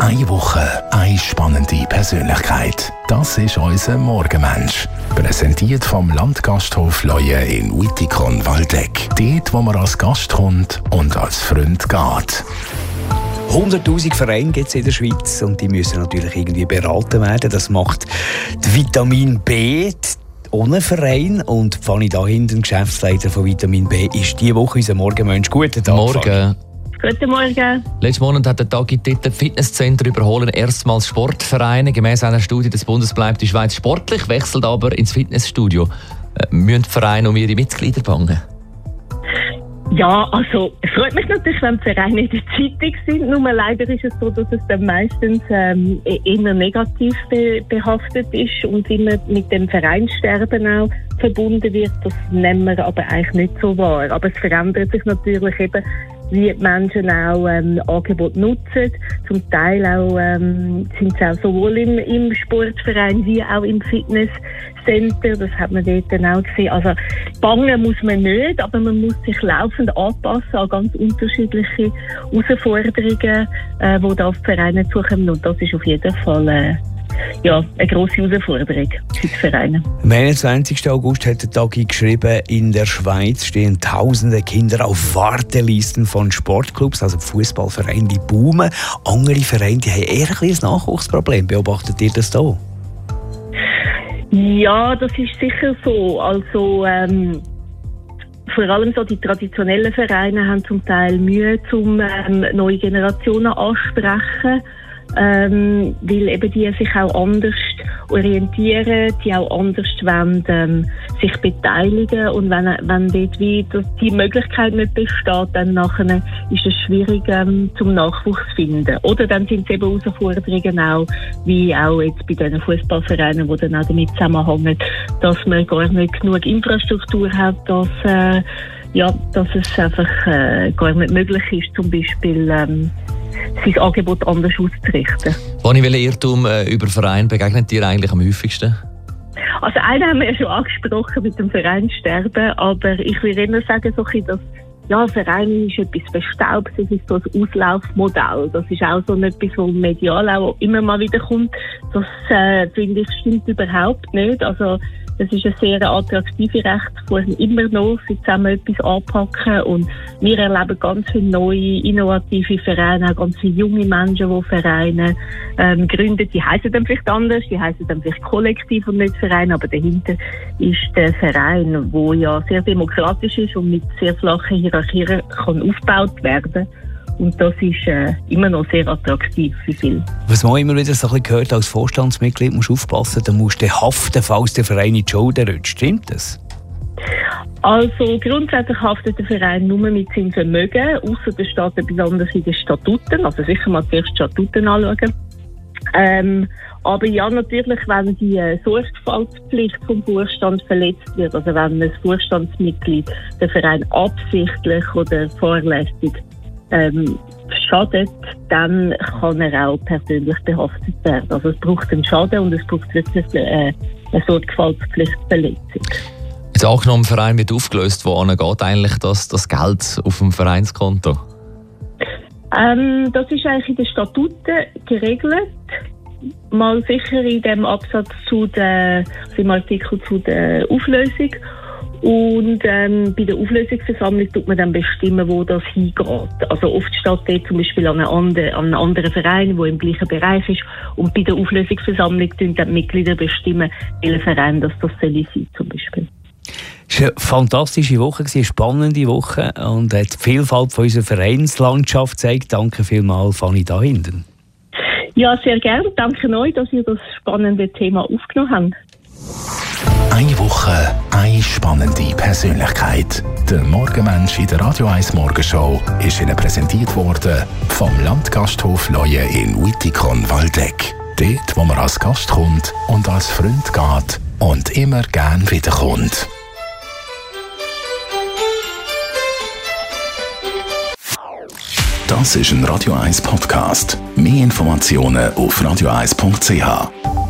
Eine Woche, eine spannende Persönlichkeit. Das ist unser Morgenmensch. Präsentiert vom Landgasthof Leue in Wittikon-Waldeck. Dort, wo man als Gast kommt und als Freund geht. 100'000 Vereine gibt es in der Schweiz und die müssen natürlich irgendwie beraten werden. Das macht die Vitamin B ohne Verein. Und Fanny Dahinden, Geschäftsleiter von Vitamin B, ist diese Woche unser Morgenmensch. Guten Tag. Morgen. Guten Morgen. Letzten Monat hat der Tagi Titel Fitnesscenter überholen erstmals Sportvereine. Gemäss einer Studie des Bundes bleibt die Schweiz sportlich, wechselt aber ins Fitnessstudio. Müssen die Vereine um ihre Mitglieder bangen? Ja, also es freut mich natürlich, wenn die Vereine in der Zeitung sind. Nur leider ist es so, dass es dann meistens eher negativ behaftet ist und immer mit dem Vereinssterben auch verbunden wird. Das nehmen wir aber eigentlich nicht so wahr. Aber es verändert sich natürlich eben, wie die Menschen auch Angebote nutzen. Zum Teil auch, sind sie auch sowohl im Sportverein wie auch im Fitnesscenter. Das hat man dort dann auch gesehen. Also bangen muss man nicht, aber man muss sich laufend anpassen an ganz unterschiedliche Herausforderungen, die da auf die Vereine zukommen. Und das ist auf jeden Fall eine grosse Herausforderung für die Vereine. Am 21. August hat der Tagi geschrieben, in der Schweiz stehen tausende Kinder auf Wartelisten von Sportclubs, also Fußballvereine, die boomen. Andere Vereine die haben eher ein Nachwuchsproblem. Beobachtet ihr das da? Ja, das ist sicher so. Also vor allem so die traditionellen Vereine haben zum Teil Mühe, neue Generationen ansprechen. Weil eben die sich auch anders orientieren, die auch anders wollen, sich beteiligen. Und wenn dort wie die Möglichkeit nicht besteht, dann nachher ist es schwierig, zum Nachwuchs zu finden. Oder dann sind es eben Herausforderungen auch, wie auch jetzt bei diesen Fußballvereinen, die dann auch damit zusammenhängen, dass man gar nicht genug Infrastruktur hat, dass es einfach gar nicht möglich ist, zum Beispiel sein Angebot anders auszurichten. Wann welchen Irrtum über Vereine begegnet dir eigentlich am häufigsten? Also einen haben wir ja schon angesprochen mit dem Vereinssterben, aber ich will eher sagen, dass Verein ist etwas Verstaubtes, es ist so ein Auslaufmodell. Das ist auch so etwas, was medial auch immer mal wieder kommt. Das finde ich stimmt überhaupt nicht. Also das ist eine sehr attraktive Rechtsform, immer noch, sie zusammen etwas anpacken. Und wir erleben ganz viele neue, innovative Vereine, auch ganz viele junge Menschen, die Vereine gründen. Die heissen dann vielleicht anders, die heissen dann vielleicht Kollektiv und nicht Verein, aber dahinter ist der Verein, der ja sehr demokratisch ist und mit sehr flachen Hierarchien kann aufgebaut werden. Und das ist immer noch sehr attraktiv für viele. Was man immer wieder so ein bisschen gehört, als Vorstandsmitglied musst du aufpassen, dann musst du haften, falls der Verein in die Schulden rutscht. Stimmt das? Also grundsätzlich haftet der Verein nur mit seinem Vermögen, ausser der steht etwas anderes in den Statuten. Also sicher mal zuerst die Statuten anschauen. Aber ja, natürlich, wenn die Sorgfaltspflicht vom Vorstand verletzt wird, also wenn ein Vorstandsmitglied den Verein absichtlich oder fahrlässig schadet, dann kann er auch persönlich behaftet werden. Also es braucht einen Schaden und es braucht wirklich eine Sorgfaltspflichtverletzung. Jetzt angenommen, ein Verein wird aufgelöst, wohin geht eigentlich das Geld auf dem Vereinskonto? Das ist eigentlich in den Statuten geregelt. Mal sicher in dem Absatz im Artikel zu der Auflösung. Und bei der Auflösungsversammlung tut man dann bestimmen, wo das hingeht. Also oft steht dort zum Beispiel an einen anderen Verein, der im gleichen Bereich ist. Und bei der Auflösungsversammlung tun dann die Mitglieder bestimmen, welcher Verein das soll sein, zum Beispiel. Es war eine fantastische Woche, eine spannende Woche und hat die Vielfalt von unserer Vereinslandschaft gezeigt. Danke vielmals, Fanny Dahinden. Ja, sehr gerne. Danke euch, dass ihr das spannende Thema aufgenommen habt. Eine Woche, eine spannende Persönlichkeit. Der Morgenmensch in der Radio 1 Morgenshow ist Ihnen präsentiert worden vom Landgasthof Leue in Wittikon-Waldeck. Dort, wo man als Gast kommt und als Freund geht und immer gern wiederkommt. Das ist ein Radio 1 Podcast. Mehr Informationen auf radio1.ch.